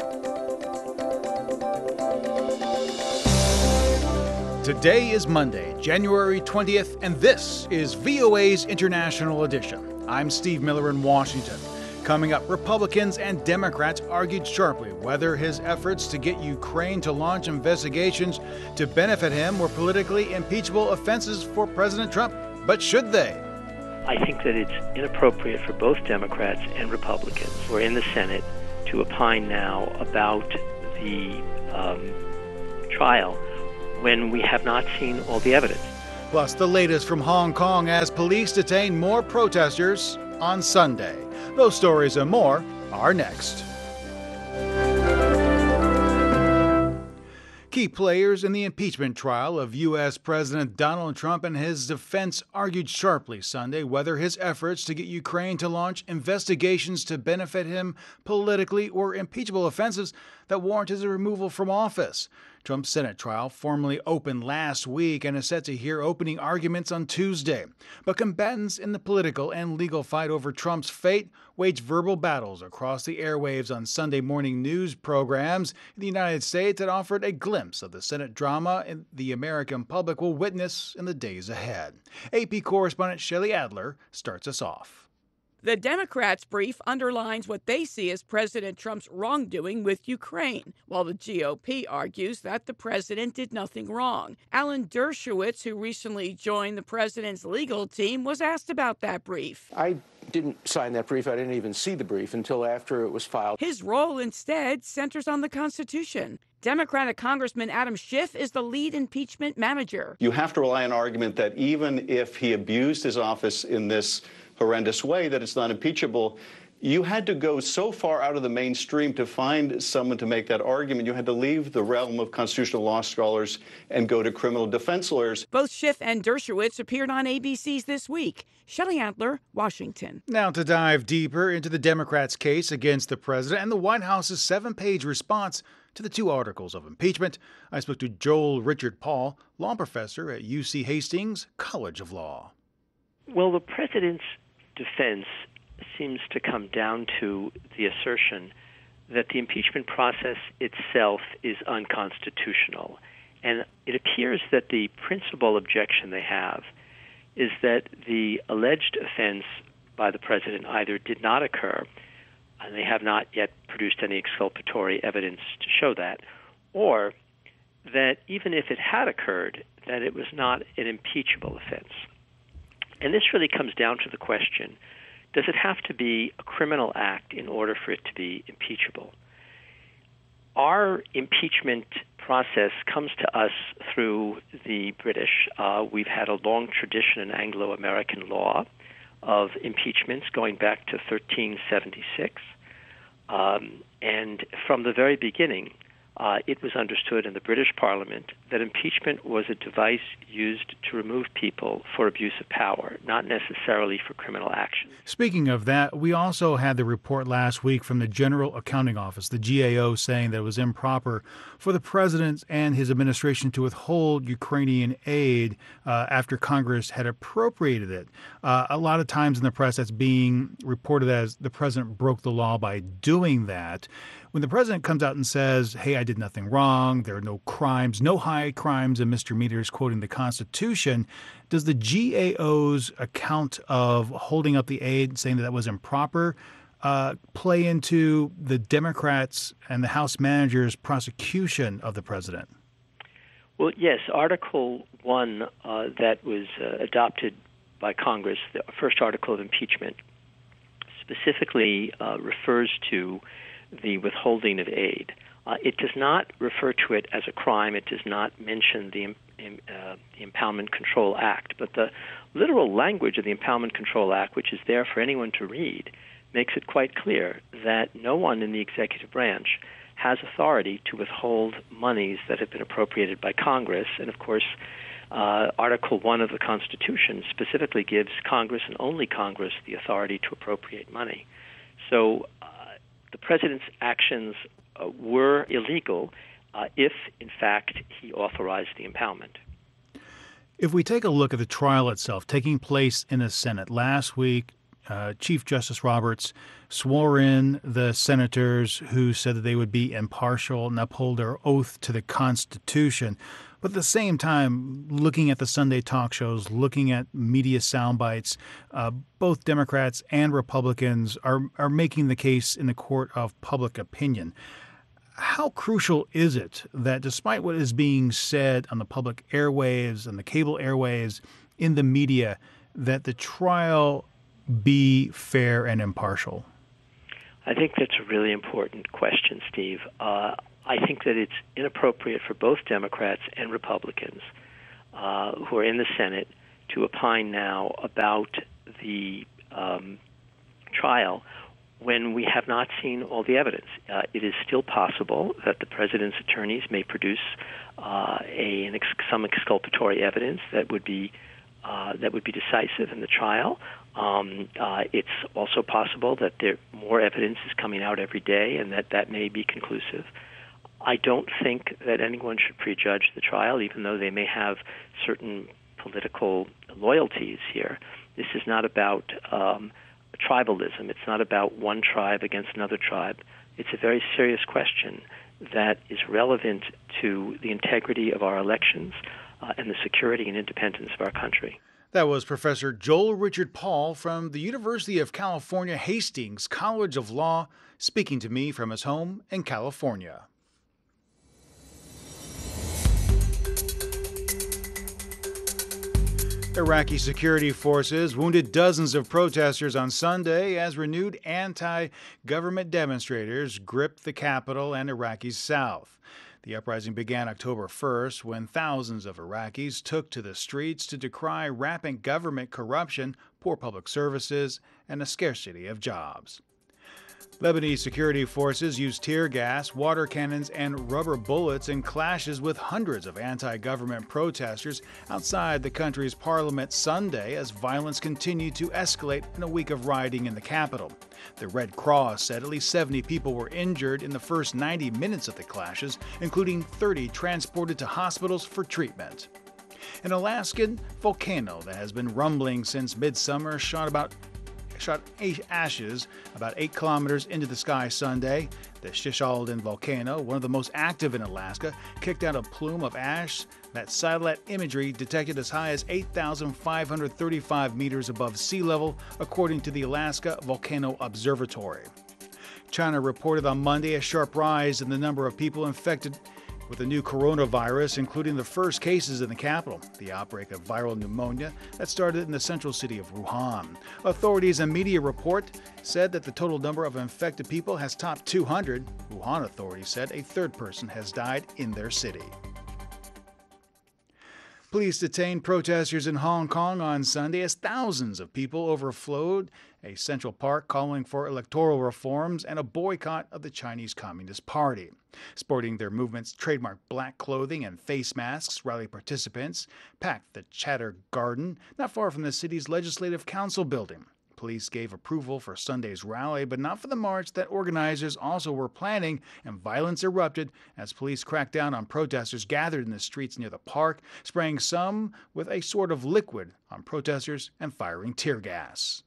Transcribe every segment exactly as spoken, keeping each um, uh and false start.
Today is Monday, January twentieth, and this is V O A's International Edition. I'm Steve Miller in Washington. Coming up, Republicans and Democrats argued sharply whether his efforts to get Ukraine to launch investigations to benefit him were politically impeachable offenses for President Trump. But should they? I think that it's inappropriate for both Democrats and Republicans who are in the Senate to opine now about the um, trial when we have not seen all the evidence. Plus, the latest from Hong Kong as police detain more protesters on Sunday. Those stories and more are next. Key players in the impeachment trial of U S. President Donald Trump and his defense argued sharply Sunday whether his efforts to get Ukraine to launch investigations to benefit him politically were impeachable offenses that warrant his removal from office. Trump's Senate trial formally opened last week and is set to hear opening arguments on Tuesday. But combatants in the political and legal fight over Trump's fate waged verbal battles across the airwaves on Sunday morning news programs in the United States that offered a glimpse of the Senate drama the American public will witness in the days ahead. A P correspondent Shelley Adler starts us off. The Democrats' brief underlines what they see as President Trump's wrongdoing with Ukraine, while the G O P argues that the president did nothing wrong. Alan Dershowitz, who recently joined the president's legal team, was asked about that brief. I didn't sign that brief. I didn't even see the brief until after it was filed. His role instead centers on the Constitution. Democratic Congressman Adam Schiff is the lead impeachment manager. You have to rely on argument that even if he abused his office in this horrendous way, that it's not impeachable. You had to go so far out of the mainstream to find someone to make that argument. You had to leave the realm of constitutional law scholars and go to criminal defense lawyers. Both Schiff and Dershowitz appeared on A B C's This Week. Shelley Adler, Washington. Now to dive deeper into the Democrats' case against the president and the White House's seven-page response to the two articles of impeachment, I spoke to Joel Richard Paul, law professor at U C Hastings College of Law. Well, the president's defense seems to come down to the assertion that the impeachment process itself is unconstitutional. And it appears that the principal objection they have is that the alleged offense by the president either did not occur, and they have not yet produced any exculpatory evidence to show that, or that even if it had occurred, that it was not an impeachable offense. And this really comes down to the question, does it have to be a criminal act in order for it to be impeachable? Our impeachment process comes to us through the British. Uh, we've had a long tradition in Anglo-American law of impeachments going back to thirteen seventy-six. Um, and from the very beginning, Uh, it was understood in the British Parliament that impeachment was a device used to remove people for abuse of power, not necessarily for criminal action. Speaking of that, we also had the report last week from the General Accounting Office, the G A O, saying that it was improper for the president and his administration to withhold Ukrainian aid uh, after Congress had appropriated it. Uh, a lot of times in the press, that's being reported as the president broke the law by doing that. When the president comes out and says, hey, I did nothing wrong, there are no crimes, no high crimes and misdemeanors, quoting the Constitution, does the G A O's account of holding up the aid, saying that that was improper, uh, play into the Democrats and the House managers' prosecution of the president? Well, yes, Article one uh, that was uh, adopted by Congress, the first article of impeachment, specifically uh, refers to the withholding of aid. Uh, it does not refer to it as a crime. It does not mention the, uh, the Impoundment Control Act. But the literal language of the Impoundment Control Act, which is there for anyone to read, makes it quite clear that no one in the executive branch has authority to withhold monies that have been appropriated by Congress. And, of course, uh, Article one of the Constitution specifically gives Congress and only Congress the authority to appropriate money. So uh, the president's actions uh, were illegal uh, if, in fact, he authorized the impoundment. If we take a look at the trial itself taking place in the Senate last week, uh, Chief Justice Roberts swore in the senators who said that they would be impartial and uphold their oath to the Constitution. But at the same time, looking at the Sunday talk shows, looking at media sound bites, uh, both Democrats and Republicans are, are making the case in the court of public opinion. How crucial is it that despite what is being said on the public airwaves and the cable airwaves in the media, that the trial be fair and impartial? I think that's a really important question, Steve. Uh, I think that it's inappropriate for both Democrats and Republicans uh, who are in the Senate to opine now about the um, trial when we have not seen all the evidence. Uh, it is still possible that the president's attorneys may produce uh, a, an ex- some exculpatory evidence that would be uh, that would be decisive in the trial. Um, uh, it's also possible that there more evidence is coming out every day, and that that may be conclusive. I don't think that anyone should prejudge the trial, even though they may have certain political loyalties here. This is not about um, tribalism. It's not about one tribe against another tribe. It's a very serious question that is relevant to the integrity of our elections uh, and the security and independence of our country. That was Professor Joel Richard Paul from the University of California, Hastings College of Law, speaking to me from his home in California. Iraqi security forces wounded dozens of protesters on Sunday as renewed anti-government demonstrators gripped the capital and Iraqi's south. The uprising began October first when thousands of Iraqis took to the streets to decry rampant government corruption, poor public services, and a scarcity of jobs. Lebanese security forces used tear gas, water cannons, and rubber bullets in clashes with hundreds of anti-government protesters outside the country's parliament Sunday as violence continued to escalate in a week of rioting in the capital. The Red Cross said at least seventy people were injured in the first ninety minutes of the clashes, including thirty transported to hospitals for treatment. An Alaskan volcano that has been rumbling since midsummer shot about shot eight ashes about eight kilometers into the sky Sunday. The Shishalden volcano, one of the most active in Alaska, kicked out a plume of ash that satellite imagery detected as high as eight thousand five hundred thirty-five meters above sea level, according to the Alaska Volcano Observatory. China reported on Monday a sharp rise in the number of people infected with the new coronavirus, including the first cases in the capital, the outbreak of viral pneumonia that started in the central city of Wuhan. Authorities and media report said that the total number of infected people has topped two hundred. Wuhan authorities said a third person has died in their city. Police detained protesters in Hong Kong on Sunday as thousands of people overflowed a Central Park calling for electoral reforms and a boycott of the Chinese Communist Party. Sporting their movement's trademark black clothing and face masks, rally participants packed the Chater Garden not far from the city's Legislative Council building. Police gave approval for Sunday's rally, but not for the march that organizers also were planning, and violence erupted as police cracked down on protesters gathered in the streets near the park, spraying some with a sort of liquid on protesters and firing tear gas.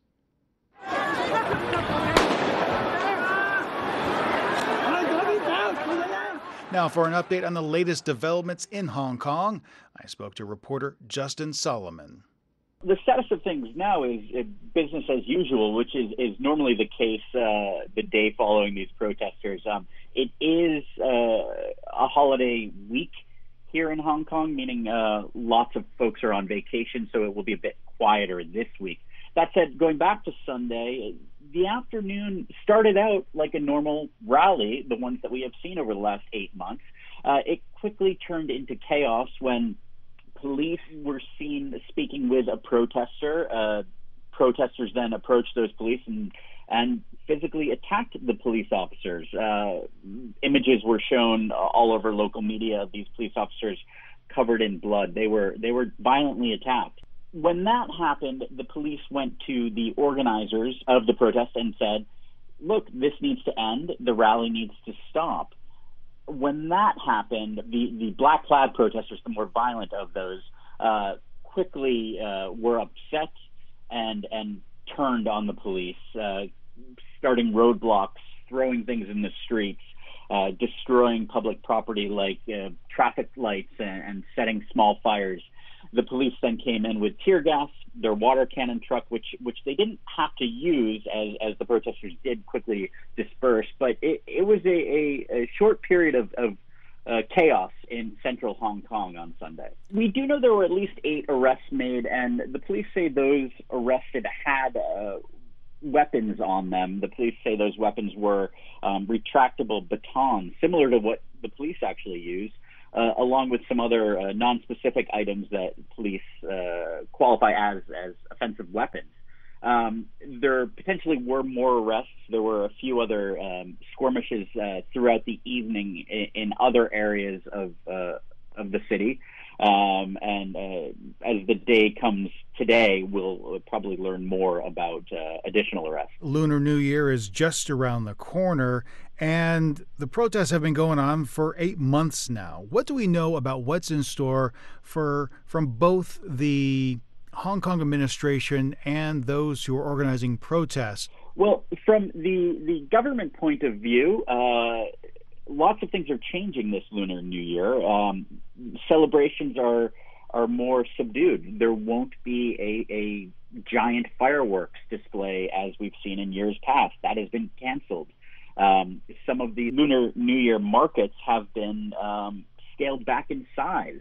Now for an update on the latest developments in Hong Kong, I spoke to reporter Justin Solomon. The status of things now is uh, business as usual, which is, is normally the case uh, the day following these protesters. Um, it is uh, a holiday week here in Hong Kong, meaning uh, lots of folks are on vacation, so it will be a bit quieter this week. That said, going back to Sunday, the afternoon started out like a normal rally, the ones that we have seen over the last eight months. Uh, it quickly turned into chaos when police were seen speaking with a protester. Uh, protesters then approached those police and, and physically attacked the police officers. Uh, images were shown all over local media of these police officers covered in blood. They were they were violently attacked. When that happened, the police went to the organizers of the protest and said, look, this needs to end. The rally needs to stop. When that happened, the, the black plaid protesters, the more violent of those, uh, quickly uh, were upset and and turned on the police, uh, starting roadblocks, throwing things in the streets, uh, destroying public property like uh, traffic lights and, and setting small fires. The police then came in with tear gas, their water cannon truck, which which they didn't have to use as, as the protesters did quickly disperse. But it, it was a, a, a short period of, of uh, chaos in central Hong Kong on Sunday. We do know there were at least eight arrests made, and the police say those arrested had uh, weapons on them. The police say those weapons were um, retractable batons, similar to what the police actually use. Uh, along with some other uh, non-specific items that police uh, qualify as as offensive weapons. Um, there potentially were more arrests. There were a few other um, skirmishes uh, throughout the evening in, in other areas of uh, of the city. Um, and uh, as the day comes today, we'll probably learn more about uh, additional arrests. Lunar New Year is just around the corner, and the protests have been going on for eight months now. What do we know about what's in store for from both the Hong Kong administration and those who are organizing protests? Well, from the, the government point of view, uh, lots of things are changing this Lunar New Year. Um, celebrations are are more subdued. There won't be a, a giant fireworks display as we've seen in years past. That has been canceled. Um, some of the Lunar New Year markets have been um, scaled back in size.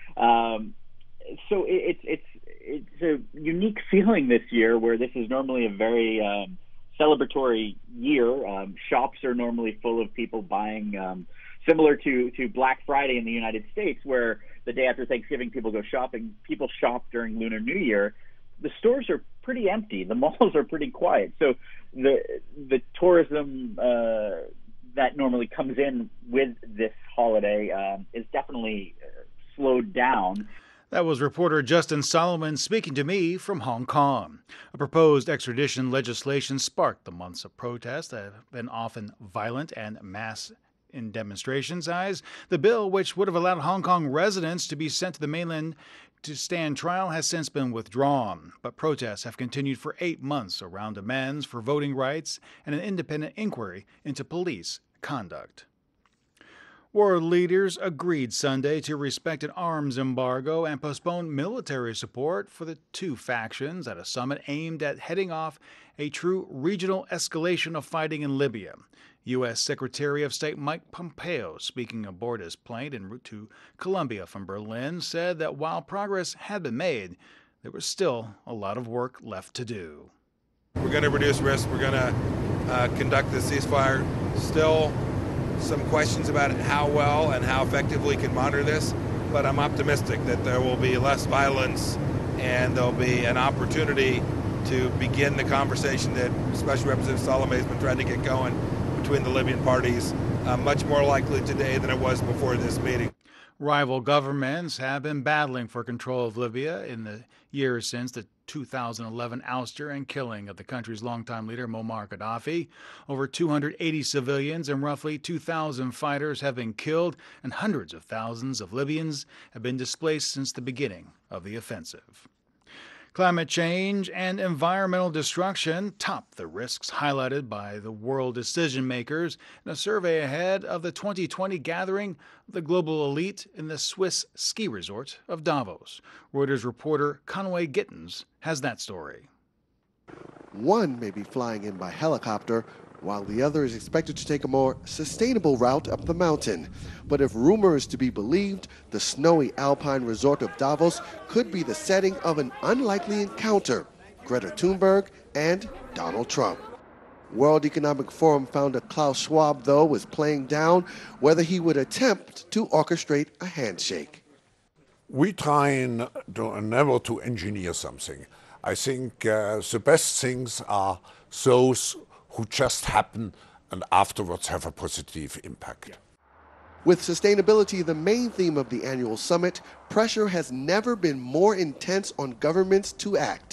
Um, so it, it's it's it's a unique feeling this year, where this is normally a very um, celebratory year. Um, shops are normally full of people buying, um, similar to, to Black Friday in the United States, where the day after Thanksgiving people go shopping. People shop during Lunar New Year. The stores are pretty empty. The malls are pretty quiet. So the the tourism uh, that normally comes in with this holiday um, is definitely uh, slowed down. That was reporter Justin Solomon speaking to me from Hong Kong. A proposed extradition legislation sparked the months of protests that have been often violent and mass in demonstration size. The bill, which would have allowed Hong Kong residents to be sent to the mainland to stand trial, has since been withdrawn. But protests have continued for eight months around demands for voting rights and an independent inquiry into police conduct. World leaders agreed Sunday to respect an arms embargo and postpone military support for the two factions at a summit aimed at heading off a true regional escalation of fighting in Libya. U S. Secretary of State Mike Pompeo, speaking aboard his plane en route to Colombia from Berlin, said that while progress had been made, there was still a lot of work left to do. We're going to reduce risk. We're going to uh, conduct the ceasefire. Still some questions about how well and how effectively we can monitor this, but I'm optimistic that there will be less violence and there'll be an opportunity to begin the conversation that Special Representative Salome has been trying to get going between the Libyan parties, uh, much more likely today than it was before this meeting. Rival governments have been battling for control of Libya in the years since the two thousand eleven ouster and killing of the country's longtime leader Muammar Gaddafi. Over two hundred eighty civilians and roughly two thousand fighters have been killed, and hundreds of thousands of Libyans have been displaced since the beginning of the offensive. Climate change and environmental destruction top the risks highlighted by the world decision makers in a survey ahead of the twenty twenty gathering of the global elite in the Swiss ski resort of Davos. Reuters reporter Conway Gittins has that story. One may be flying in by helicopter, while the other is expected to take a more sustainable route up the mountain. But if rumor is to be believed, the snowy alpine resort of Davos could be the setting of an unlikely encounter: Greta Thunberg and Donald Trump. World Economic Forum founder Klaus Schwab, though, was playing down whether he would attempt to orchestrate a handshake. We try to, never to engineer something. I think uh, the best things are those who just happen and afterwards have a positive impact. With sustainability the main theme of the annual summit, pressure has never been more intense on governments to act.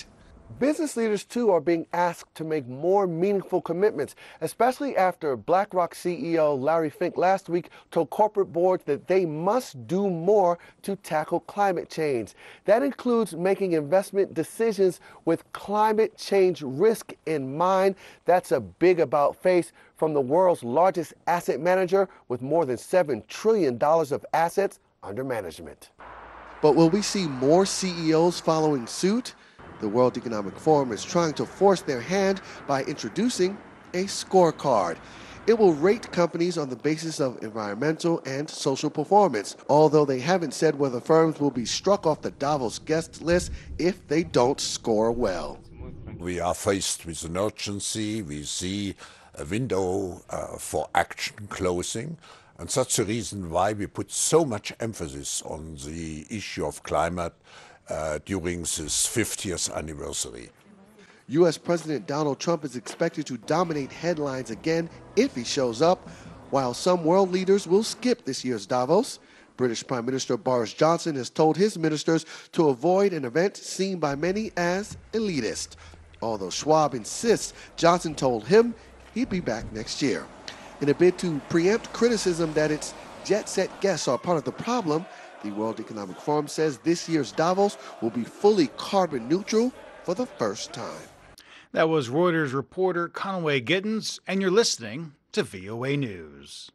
Business leaders, too, are being asked to make more meaningful commitments, especially after BlackRock C E O Larry Fink last week told corporate boards that they must do more to tackle climate change. That includes making investment decisions with climate change risk in mind. That's a big about face from the world's largest asset manager with more than seven trillion dollars of assets under management. But will we see more C E Os following suit? The World Economic Forum is trying to force their hand by introducing a scorecard. It will rate companies on the basis of environmental and social performance, although they haven't said whether firms will be struck off the Davos guest list if they don't score well. We are faced with an urgency. We see a window uh, for action closing. And that's the reason why we put so much emphasis on the issue of climate uh, during this fiftieth anniversary. U S President Donald Trump is expected to dominate headlines again if he shows up, while some world leaders will skip this year's Davos. British Prime Minister Boris Johnson has told his ministers to avoid an event seen by many as elitist. Although Schwab insists Johnson told him he'd be back next year. In a bid to preempt criticism that its jet-set guests are part of the problem, the World Economic Forum says this year's Davos will be fully carbon neutral for the first time. That was Reuters reporter Conway Gittins, and you're listening to V O A News.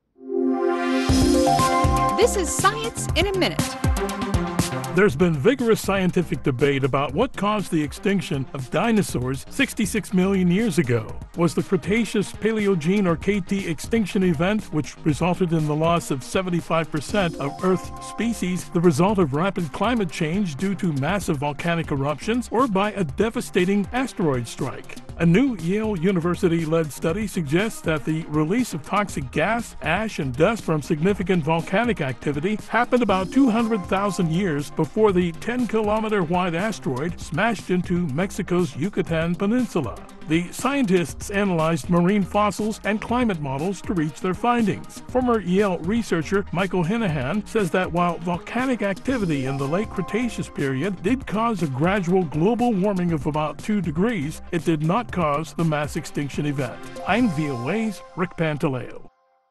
This is Science in a Minute. There's been vigorous scientific debate about what caused the extinction of dinosaurs sixty-six million years ago. Was the Cretaceous Paleogene or K T extinction event, which resulted in the loss of seventy-five percent of Earth's species, the result of rapid climate change due to massive volcanic eruptions, or by a devastating asteroid strike? A new Yale University-led study suggests that the release of toxic gas, ash, and dust from significant volcanic activity happened about two hundred thousand years before the ten kilometer wide asteroid smashed into Mexico's Yucatan Peninsula. The scientists analyzed marine fossils and climate models to reach their findings. Former Yale researcher Michael Hinahan says that while volcanic activity in the late Cretaceous period did cause a gradual global warming of about two degrees, it did not cause the mass extinction event. I'm V O A's Rick Pantaleo.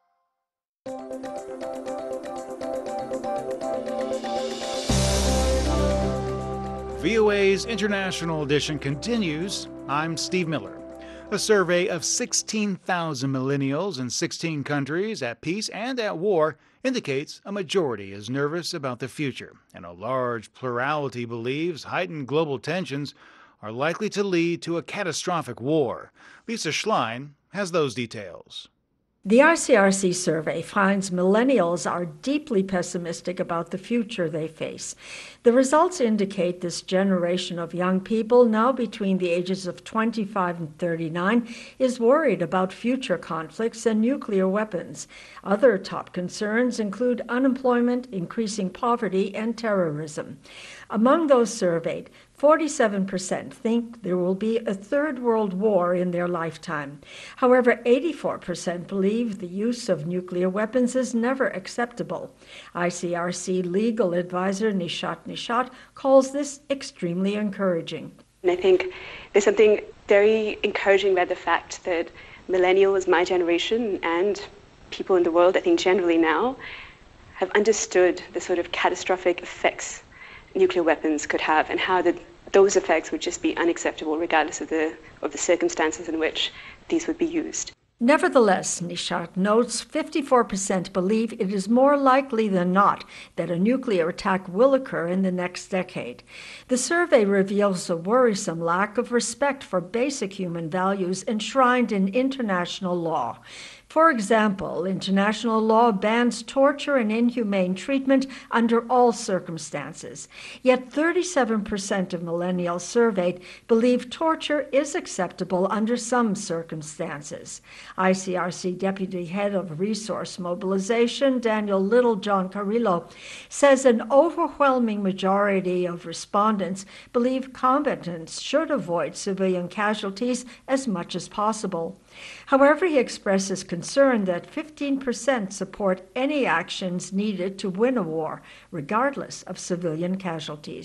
V O A's International Edition continues. I'm Steve Miller. A survey of sixteen thousand millennials in sixteen countries at peace and at war indicates a majority is nervous about the future, and a large plurality believes heightened global tensions are likely to lead to a catastrophic war. Lisa Schlein has those details. The I C R C survey finds millennials are deeply pessimistic about the future they face. The results indicate this generation of young people, now between the ages of twenty-five and thirty-nine, is worried about future conflicts and nuclear weapons. Other top concerns include unemployment, increasing poverty, and terrorism. Among those surveyed, forty-seven percent think there will be a third world war in their lifetime. However, eighty-four percent believe the use of nuclear weapons is never acceptable. I C R C legal advisor Nishat Nishat calls this extremely encouraging. And I think there's something very encouraging about the fact that millennials, my generation, and people in the world, I think generally now, have understood the sort of catastrophic effects nuclear weapons could have, and how the, those effects would just be unacceptable regardless of the of the circumstances in which these would be used. Nevertheless, Nishat notes fifty-four percent believe it is more likely than not that a nuclear attack will occur in the next decade. The survey reveals a worrisome lack of respect for basic human values enshrined in international law. For example, international law bans torture and inhumane treatment under all circumstances. Yet thirty-seven percent of millennials surveyed believe torture is acceptable under some circumstances. I C R C Deputy Head of Resource Mobilization, Daniel Littlejohn Carrillo, says an overwhelming majority of respondents believe combatants should avoid civilian casualties as much as possible. However, he expresses concern that fifteen percent support any actions needed to win a war, regardless of civilian casualties.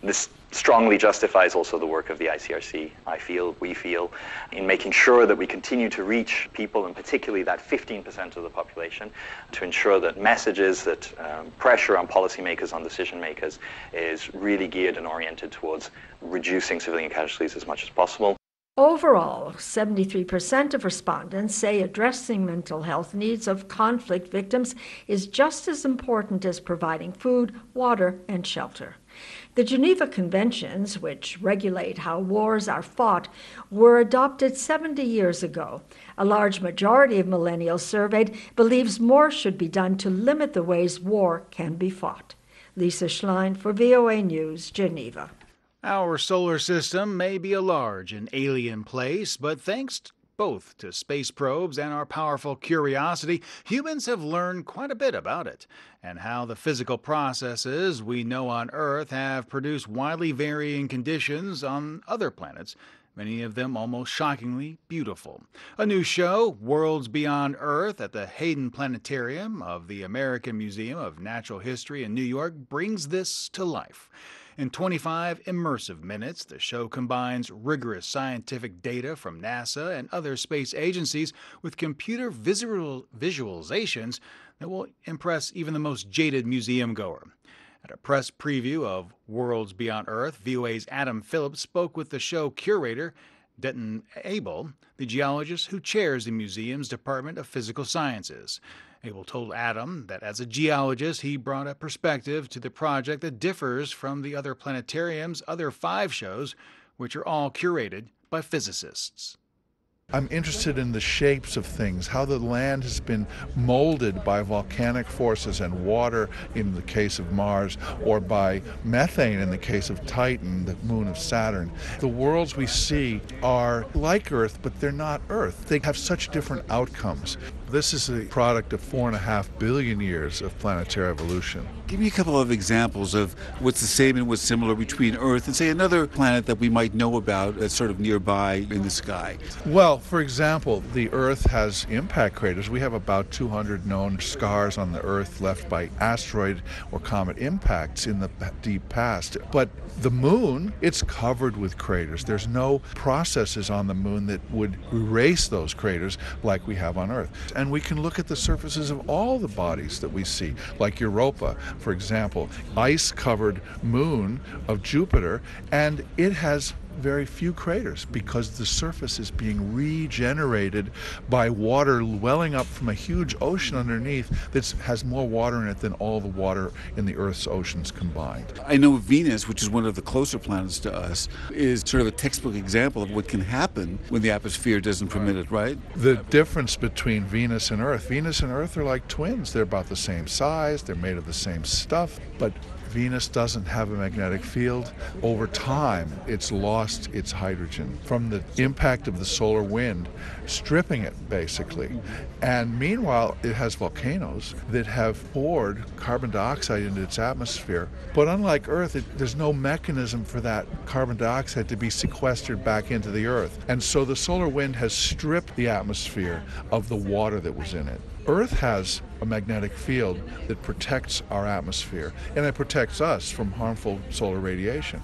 This strongly justifies also the work of the I C R C, I feel, we feel, in making sure that we continue to reach people, and particularly that fifteen percent of the population, to ensure that messages, that um, pressure on policymakers, on decision makers, is really geared and oriented towards reducing civilian casualties as much as possible. Overall, seventy-three percent of respondents say addressing mental health needs of conflict victims is just as important as providing food, water, and shelter. The Geneva Conventions, which regulate how wars are fought, were adopted seventy years ago. A large majority of millennials surveyed believes more should be done to limit the ways war can be fought. Lisa Schlein for V O A News, Geneva. Our solar system may be a large and alien place, but thanks both to space probes and our powerful curiosity, humans have learned quite a bit about it, and how the physical processes we know on Earth have produced widely varying conditions on other planets, many of them almost shockingly beautiful. A new show, Worlds Beyond Earth, at the Hayden Planetarium of the American Museum of Natural History in New York, brings this to life. In twenty-five immersive minutes, the show combines rigorous scientific data from NASA and other space agencies with computer visual visualizations that will impress even the most jaded museum goer. At a press preview of Worlds Beyond Earth, V O A's Adam Phillips spoke with the show curator, Denton Abel, the geologist who chairs the museum's Department of Physical Sciences. Abel told Adam that as a geologist, he brought a perspective to the project that differs from the other planetarium's other five shows, which are all curated by physicists. I'm interested in the shapes of things, how the land has been molded by volcanic forces and water in the case of Mars, or by methane in the case of Titan, the moon of Saturn. The worlds we see are like Earth, but they're not Earth. They have such different outcomes. This is a product of four and a half billion years of planetary evolution. Give me a couple of examples of what's the same and what's similar between Earth and, say, another planet that we might know about that's sort of nearby in the sky. Well, for example, the Earth has impact craters. We have about two hundred known scars on the Earth left by asteroid or comet impacts in the deep past. But the moon, it's covered with craters. There's no processes on the moon that would erase those craters like we have on Earth. And we can look at the surfaces of all the bodies that we see, like Europa, for example, ice-covered moon of Jupiter, and it has very few craters because the surface is being regenerated by water welling up from a huge ocean underneath that has more water in it than all the water in the Earth's oceans combined. I know Venus, which is one of the closer planets to us, is sort of a textbook example of what can happen when the atmosphere doesn't permit it, right? The difference between Venus and Earth, Venus and Earth are like twins. They're about the same size, they're made of the same stuff, but Venus doesn't have a magnetic field. Over time, it's lost its hydrogen from the impact of the solar wind, stripping it basically. And meanwhile, it has volcanoes that have poured carbon dioxide into its atmosphere. But unlike Earth, it, there's no mechanism for that carbon dioxide to be sequestered back into the Earth. And so the solar wind has stripped the atmosphere of the water that was in it. Earth has a magnetic field that protects our atmosphere, and it protects us from harmful solar radiation.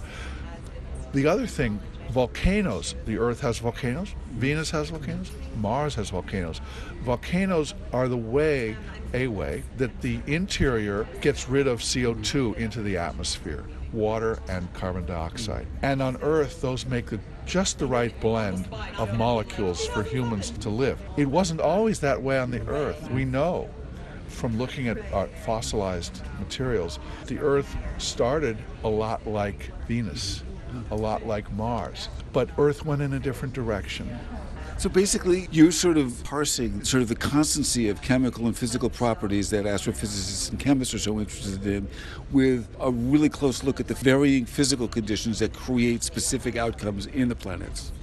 The other thing, volcanoes. The Earth has volcanoes, Venus has volcanoes, Mars has volcanoes. Volcanoes are the way, a way, that the interior gets rid of C O two into the atmosphere, water and carbon dioxide. And on Earth, those make the just the right blend of molecules for humans to live. It wasn't always that way on the Earth. We know from looking at our fossilized materials, the Earth started a lot like Venus, a lot like Mars, but Earth went in a different direction. So basically, you're sort of parsing sort of the constancy of chemical and physical properties that astrophysicists and chemists are so interested in, with a really close look at the varying physical conditions that create specific outcomes in the planets.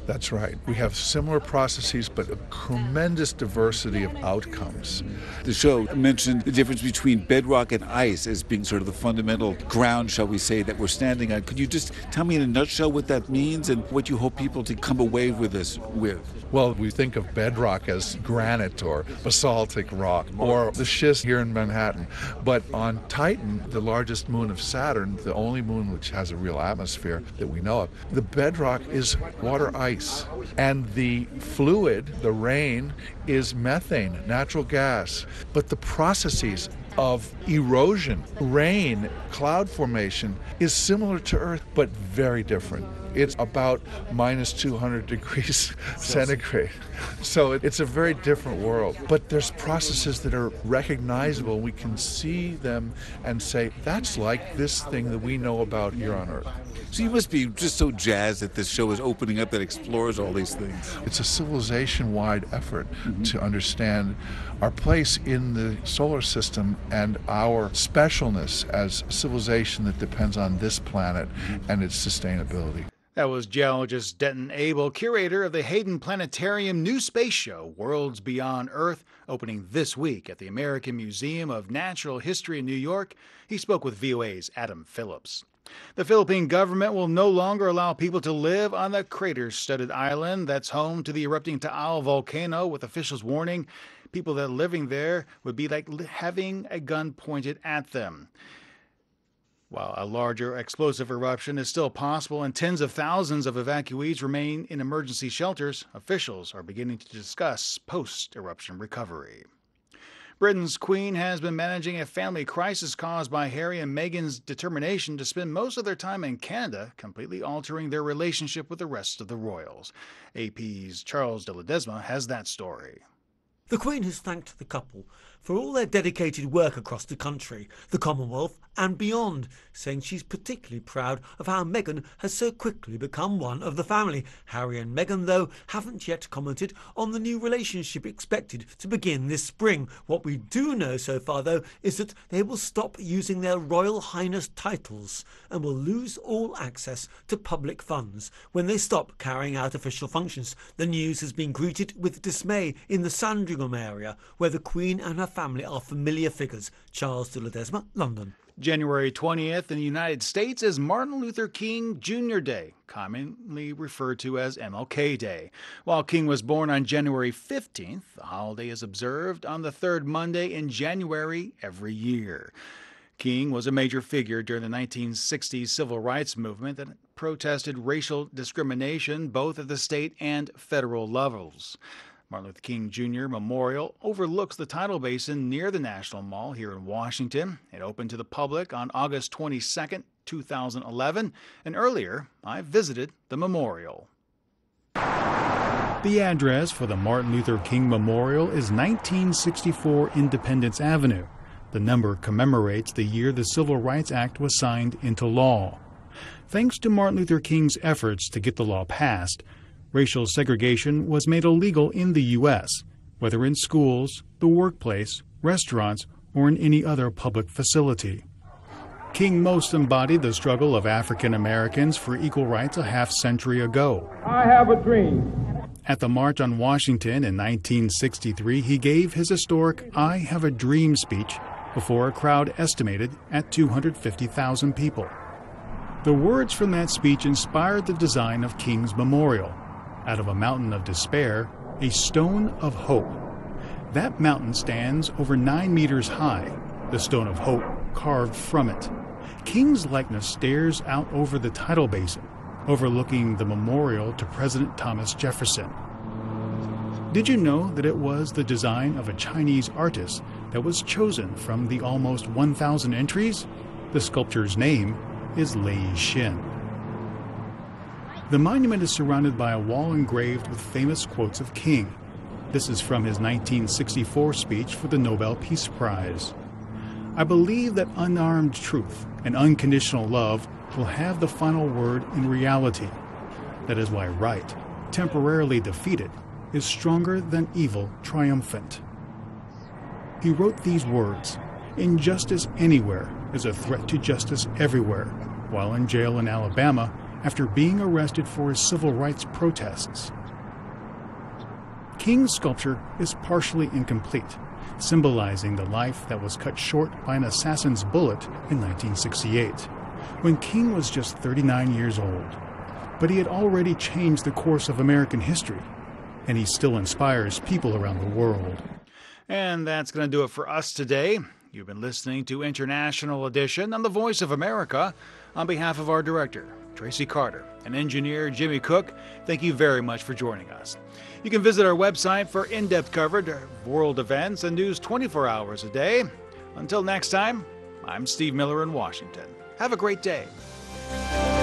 That's right. We have similar processes, but a tremendous diversity of outcomes. The show mentioned the difference between bedrock and ice as being sort of the fundamental ground, shall we say, that we're standing on. Could you just tell me in a nutshell what that means and what you hope people to come away with this with? Well, we think of bedrock as granite or basaltic rock or the schist here in Manhattan. But on Titan, the largest moon of Saturn, the only moon which has a real atmosphere that we know of, the bedrock is water ice. And the fluid, the rain, is methane, natural gas. But the processes of erosion, rain, cloud formation is similar to Earth, but very different. It's about minus two hundred degrees centigrade. So it's a very different world. But there's processes that are recognizable. We can see them and say, that's like this thing that we know about here on Earth. So you must be just so jazzed that this show is opening up that explores all these things. It's a civilization-wide effort mm-hmm. to understand our place in the solar system and our specialness as a civilization that depends on this planet mm-hmm. and its sustainability. That was geologist Denton Abel, curator of the Hayden Planetarium new space show, Worlds Beyond Earth, opening this week at the American Museum of Natural History in New York. He spoke with V O A's Adam Phillips. The Philippine government will no longer allow people to live on the crater-studded island that's home to the erupting Taal volcano, with officials warning people that are living there would be like having a gun pointed at them. While a larger explosive eruption is still possible and tens of thousands of evacuees remain in emergency shelters, officials are beginning to discuss post-eruption recovery. Britain's Queen has been managing a family crisis caused by Harry and Meghan's determination to spend most of their time in Canada, completely altering their relationship with the rest of the royals. A P's Charles de Ledesma has that story. The Queen has thanked the couple for all their dedicated work across the country, the Commonwealth and beyond, saying she's particularly proud of how Meghan has so quickly become one of the family. Harry and Meghan, though, haven't yet commented on the new relationship expected to begin this spring. What we do know so far, though, is that they will stop using their Royal Highness titles and will lose all access to public funds when they stop carrying out official functions. The news has been greeted with dismay in the Sandringham area, where the Queen and her family are familiar figures. Charles de Ledesma, London. January twentieth in the United States is Martin Luther King Junior Day, commonly referred to as M L K Day. While King was born on January fifteenth, the holiday is observed on the third Monday in January every year. King was a major figure during the nineteen sixties civil rights movement that protested racial discrimination both at the state and federal levels. Martin Luther King Junior Memorial overlooks the tidal basin near the National Mall here in Washington. It opened to the public on August twenty-second, two thousand eleven, and earlier I visited the memorial. The address for the Martin Luther King Memorial is nineteen sixty-four Independence Avenue. The number commemorates the year the Civil Rights Act was signed into law. Thanks to Martin Luther King's efforts to get the law passed, racial segregation was made illegal in the U S, whether in schools, the workplace, restaurants, or in any other public facility. King most embodied the struggle of African Americans for equal rights a half-century ago. I have a dream. At the March on Washington in nineteen sixty-three, he gave his historic I Have a Dream speech before a crowd estimated at two hundred fifty thousand people. The words from that speech inspired the design of King's Memorial. Out of a mountain of despair, a stone of hope. That mountain stands over nine meters high, the stone of hope carved from it. King's likeness stares out over the tidal basin, overlooking the memorial to President Thomas Jefferson. Did you know that it was the design of a Chinese artist that was chosen from the almost one thousand entries? The sculptor's name is Lei Xin. The monument is surrounded by a wall engraved with famous quotes of King. This is from his nineteen sixty-four speech for the Nobel Peace Prize. I believe that unarmed truth and unconditional love will have the final word in reality. That is why right, temporarily defeated, is stronger than evil triumphant. He wrote these words, "Injustice anywhere is a threat to justice everywhere," while in jail in Alabama after being arrested for his civil rights protests. King's sculpture is partially incomplete, symbolizing the life that was cut short by an assassin's bullet in nineteen sixty-eight, when King was just thirty-nine years old. But he had already changed the course of American history, and he still inspires people around the world. And that's going to do it for us today. You've been listening to International Edition on the Voice of America. On behalf of our director, Tracy Carter, and engineer Jimmy Cook, thank you very much for joining us. You can visit our website for in-depth coverage of world events and news twenty-four hours a day. Until next time, I'm Steve Miller in Washington. Have a great day.